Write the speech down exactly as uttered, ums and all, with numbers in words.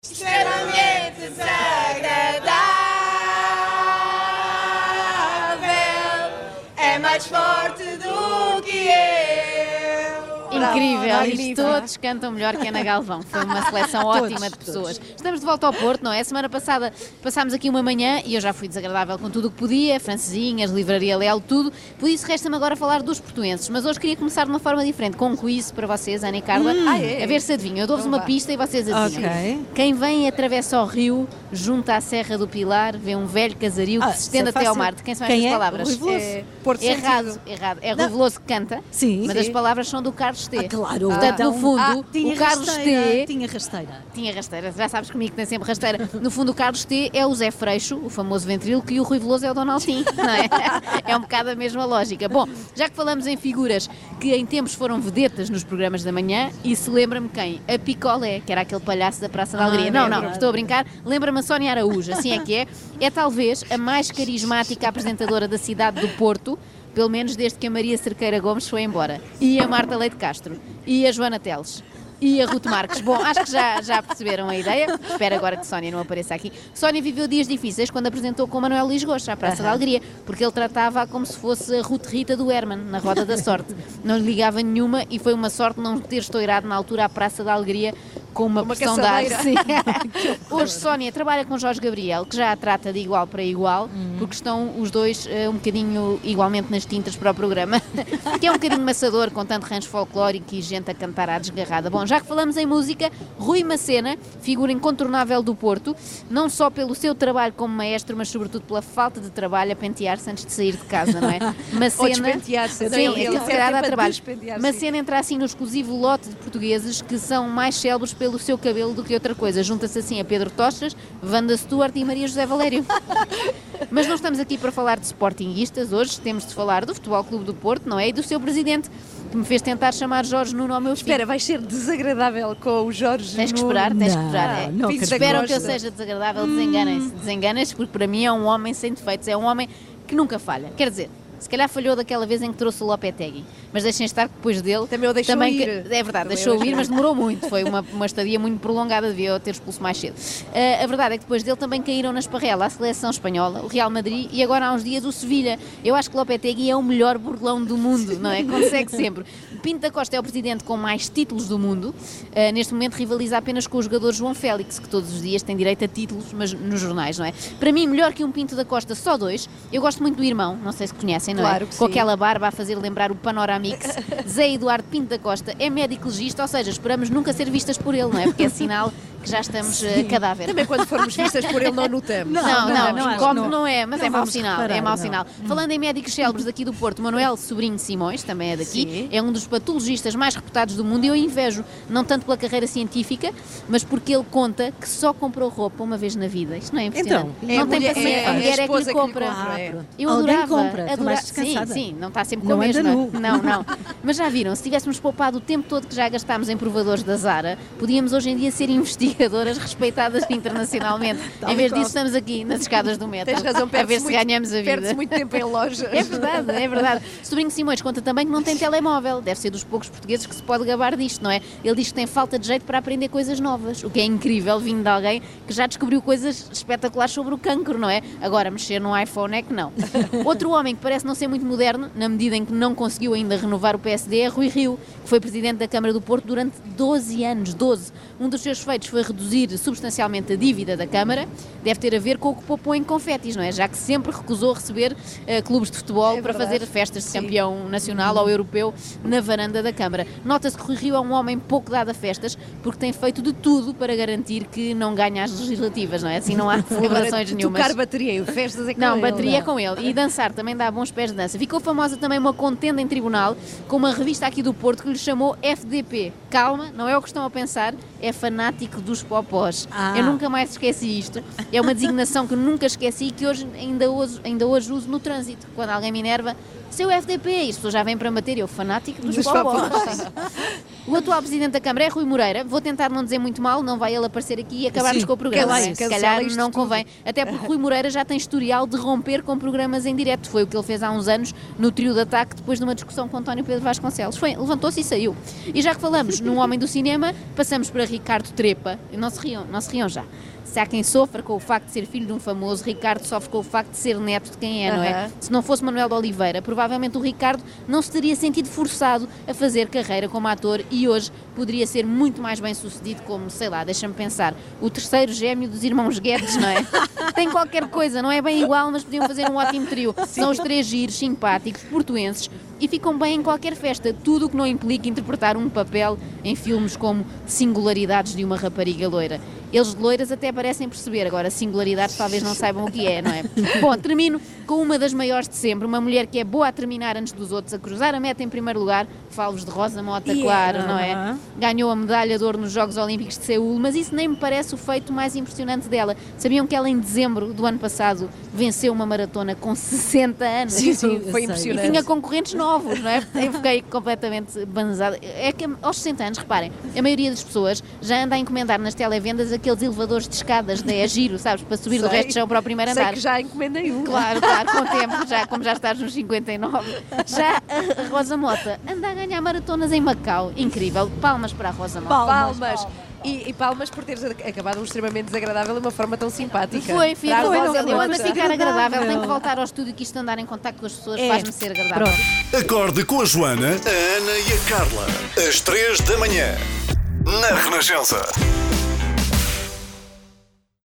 Extremamente desagradável, é mais forte do que eu. Incrível, isto todos cantam melhor que Ana Galvão. Foi uma seleção ótima de pessoas. Estamos de volta ao Porto, não é? Semana passada passámos aqui uma manhã e eu já fui desagradável com tudo o que podia, francesinhas, livraria Leal, tudo. Por isso resta-me agora falar dos portuenses. Mas hoje queria começar de uma forma diferente, com um quiz para vocês, Ana e Carla, hum, ah, é? a ver se adivinham. Eu dou-vos uma pista e vocês adivinham. Okay. Quem vem e atravessa o rio, junta à Serra do Pilar, vê um velho casario ah, que se estende é até ao mar. De quem são quem estas é? palavras? Rui Veloso. É... Porto Errado, Sentido. errado. É Rui Veloso que canta, Sim, mas sim. as palavras são do Carlos T. Ah, claro. Portanto, então, no fundo, ah, tinha o Carlos rasteira, T... Tinha rasteira. Tinha rasteira, já sabes comigo que tem sempre rasteira. No fundo, o Carlos T é o Zé Freixo, o famoso ventríloco, e o Rui Veloso é o Donaldinho, não é? É um bocado a mesma lógica. Bom, já que falamos em figuras que em tempos foram vedetas nos programas da manhã, e se lembra-me quem? A Picolé, que era aquele palhaço da Praça da Alegria. Ah, não, é não, verdade. estou a brincar. Lembra-me a Sónia Araújo, assim é que é. É talvez a mais carismática apresentadora da cidade do Porto, pelo menos desde que a Maria Cerqueira Gomes foi embora. E a Marta Leite Castro. E a Joana Teles. E a Ruth Marques. Bom, acho que já, já perceberam a ideia. Espero agora que Sónia não apareça aqui. Sónia viveu dias difíceis quando apresentou com Manuel Lisgocha à Praça da Alegria, porque ele tratava-a como se fosse a Ruth Rita do Herman, na Roda da Sorte. Não lhe ligava nenhuma e foi uma sorte não ter estourado na altura à Praça da Alegria com uma, Uma pressão de ar. caçadeira. Sim. Hoje Sónia trabalha com Jorge Gabriel, que já a trata de igual para igual, porque estão os dois uh, um bocadinho igualmente nas tintas para o programa, que é um bocadinho maçador, com tanto rancho folclórico e gente a cantar à desgarrada. Bom, já que falamos em música, Rui Macena, figura incontornável do Porto, não só pelo seu trabalho como maestro, mas sobretudo pela falta de trabalho a pentear-se antes de sair de casa, não é? Macena, Ou despentear-se. sim, Ele- ele ele tem se calhar dá tempo a trabalho. despentear-se. Macena entra assim no exclusivo lote de portugueses que são mais célebres pelo seu cabelo do que outra coisa. Junta-se assim a Pedro Tochas, Wanda Stuart e Maria José Valério. Mas não estamos aqui para falar de sportinguistas hoje, temos de falar do Futebol Clube do Porto, não é? E do seu presidente, que me fez tentar chamar Jorge Nuno ao meu filho. Espera, vai ser desagradável com o Jorge Tens que Nuno. esperar, tens que Não, esperar. É. não Se acredito. esperam que eu Costa. seja desagradável, desenganem-se. Desenganem-se porque para mim é um homem sem defeitos, é um homem que nunca falha. Quer dizer, se calhar falhou daquela vez em que trouxe o Lopetegui, mas deixem estar que depois dele... Também o deixou também ir. que- é verdade, Também deixou o deixou ir, mas ir. demorou muito. Foi uma, uma estadia muito prolongada, devia ter expulso mais cedo. Uh, a verdade é que depois dele também caíram na esparrela a seleção espanhola, o Real Madrid e agora há uns dias o Sevilha. Eu acho que Lopetegui é o melhor burlão do mundo, não é? Consegue sempre. Pinto da Costa é o presidente com mais títulos do mundo. Uh, neste momento rivaliza apenas com o jogador João Félix, que todos os dias tem direito a títulos, mas nos jornais, não é? Para mim, melhor que um Pinto da Costa, só dois. Eu gosto muito do irmão, não sei se conhecem, não Claro é? que Com sim. aquela barba a fazer lembrar o Panoramix. Zé Eduardo Pinto da Costa é médico legista, ou seja, esperamos nunca ser vistas por ele, não é? Porque é sinal que já estamos uh, cadáver. Também quando formos vistas por ele não notamos. Não, não, não, não, não, como não. não é, mas Não é mau vamos sinal, reparar, é mau não. sinal. Falando em médicos célebres aqui do Porto, Manuel Sobrinho de Simões, também é daqui, Sim. é um dos patologistas mais reputados do mundo e eu invejo, não tanto pela carreira científica, mas porque ele conta que só comprou roupa uma vez na vida. Isto não é impressionante. Então, é não a tem mulher- paciência, é a a mulher é que lhe esposa que lhe compra. compra. Ah, é. pronto. Eu Alguém adorava, compra, tu adora- vais sim, descansada. sim, não está sempre com Não a anda mesma. nu. Não, não. Mas já viram, se tivéssemos poupado o tempo todo que já gastámos em provadores da Zara, podíamos hoje em dia ser investigadoras respeitadas internacionalmente. Tal em vez e qual. disso, estamos aqui nas escadas do metro. Tens razão, a ver perde-se se muito, ganhamos a vida. perde-se muito tempo em lojas. É verdade, é verdade. Sobrinho Simões conta também que não tem telemóvel. Deve ser dos poucos portugueses que se pode gabar disto, não é? Ele diz que tem falta de jeito para aprender coisas novas, o que é incrível vindo de alguém que já descobriu coisas espetaculares sobre o cancro, não é? Agora, mexer no iPhone é que não. Outro homem que parece não ser muito moderno, na medida em que não conseguiu ainda renovar o P S D, é Rui Rio, que foi presidente da Câmara do Porto durante doze anos, doze. Um dos seus feitos foi reduzir substancialmente a dívida da Câmara. Deve ter a ver com o que poupou em confetis, não é? Já que sempre recusou receber uh, clubes de futebol É para verdade. fazer festas de Sim. campeão nacional ou europeu na varanda da Câmara. Nota-se que Rui Rio é um homem pouco dado a festas, porque tem feito de tudo para garantir que não ganha as legislativas, não é? Assim não há celebrações nenhumas. Tocar bateria em festas é com Não, ele. bateria é com ele. E dançar também dá bons pés de dança. Ficou famosa também uma contenda em tribunal com uma revista aqui do Porto que lhe chamou F D P. Calma, não é o que estão a pensar, é fanático dos popós. Ah. Eu nunca mais esqueci isto. É uma designação que nunca esqueci e que hoje ainda hoje, ainda hoje uso no trânsito. Quando alguém me enerva, seu F D P, e as pessoas já vêm para me bater, eu fanático dos, Dos popós. popós. O atual Presidente da Câmara é Rui Moreira. Vou tentar não dizer muito mal, não vai ele aparecer aqui e acabarmos Sim, com o programa. cancela né? Se isso. calhar Cancela isto não tudo. convém. Até porque Rui Moreira já tem historial de romper com programas em direto. Foi o que ele fez há uns anos no Trio de Ataque, depois de uma discussão com António Pedro Vasconcelos. Foi, levantou-se e saiu. E já que falamos num homem do cinema, passamos para Ricardo Trepa. Não se riam, não se riam já. Se há quem sofra com o facto de ser filho de um famoso, Ricardo sofre com o facto de ser neto de quem é, não é? Aham. Se não fosse Manuel de Oliveira, provavelmente o Ricardo não se teria sentido forçado a fazer carreira como ator e hoje poderia ser muito mais bem sucedido como, sei lá, deixa-me pensar, o terceiro gêmeo dos irmãos Guedes, não é? Tem qualquer coisa, não é bem igual, mas podiam fazer um ótimo trio. São os três giros, simpáticos, portuenses e ficam bem em qualquer festa, tudo o que não implica interpretar um papel em filmes como Singularidades de uma Rapariga Loira. Eles de loiras até parecem perceber, agora singularidades talvez não saibam o que é, não é? Bom, termino com uma das maiores de sempre, uma mulher que é boa a terminar antes dos outros, a cruzar a meta em primeiro lugar, falo-vos de Rosa Mota, Yeah. claro, não é? Aham. Ganhou a medalha de ouro nos Jogos Olímpicos de Seul, mas isso nem me parece o feito mais impressionante dela. Sabiam que ela em dezembro do ano passado venceu uma maratona com sessenta anos? Sim, sim, Isso- foi e impressionante. tinha concorrentes novos, não é? Eu fiquei completamente banzada. É que aos sessenta anos, reparem, a maioria das pessoas já anda a encomendar nas televendas aqueles elevadores de escadas, de é giro, sabes, para subir do Sei. resto de chão para o primeiro Sei andar. que já encomendei um. Claro, claro, com o tempo, já, como já estás nos cinquenta e nove. Já a Rosa Mota anda a ganhar maratonas em Macau. Incrível. Palmas para a Rosa Mota. Palmas. palmas. E, e palmas por teres acabado um extremamente desagradável de uma forma tão simpática. Foi, filho. Para a Foi, Rosa eu ando a Mota. ficar agradável. Tenho que voltar ao estúdio, que isto de andar em contacto com as pessoas É. faz-me ser agradável. Pronto. Acorde com a Joana, a Ana e a Carla. Às três da manhã. Na Renascença.